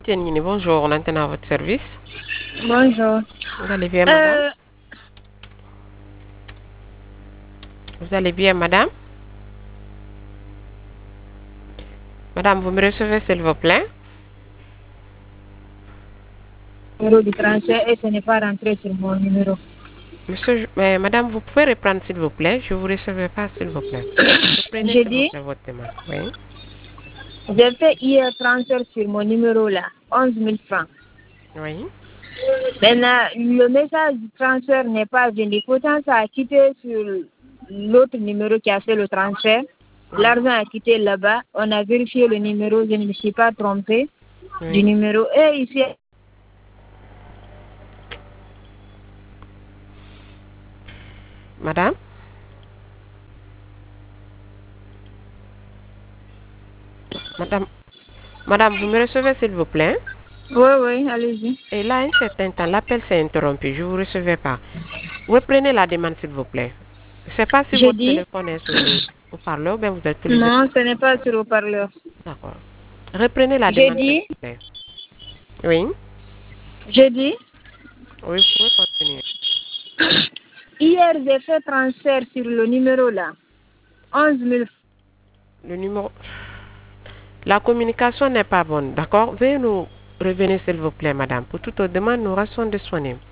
Tienini, bonjour, on entend à votre service. Bonjour. Vous allez bien, madame? Vous allez bien, madame? Madame, vous me recevez, s'il vous plaît? Numéro du transfert et ce n'est pas rentré sur mon numéro. Madame, vous pouvez reprendre, s'il vous plaît? Je ne vous recevais pas, s'il vous plaît. Reprenez, J'ai s'il vous dit, plaît, votre demande. Oui. j'ai fait hier transfert sur mon numéro là, 11 000 francs. Oui. Maintenant, le message du transfert n'est pas venu. Pourtant, ça a quitté sur l'autre numéro qui a fait le transfert. Oui. L'argent a quitté là-bas. On a vérifié le numéro. Je ne me suis pas trompée du Oui. numéro. Et ici, Madame? Madame? Madame, vous me recevez, s'il vous plaît? oui, allez-y. Et là, un certain temps, l'appel s'est interrompu. Je ne vous recevais pas. Reprenez la demande, s'il vous plaît. Je ne sais pas si J'ai votre dit, téléphone est sur le haut-parleur ou bien vous utilisez. non, ce n'est pas sur le parleur. D'accord. Reprenez la J'ai demande, s'il dit, vous plaît. Oui. j'ai dit, Oui, vous pouvez continuer. hier, j'ai fait transfert sur le numéro là. 11 000. Le numéro. La communication n'est pas bonne, d'accord? Veuillez nous revenir, s'il vous plaît, madame. Pour toute autre demande, nous restons disponibles.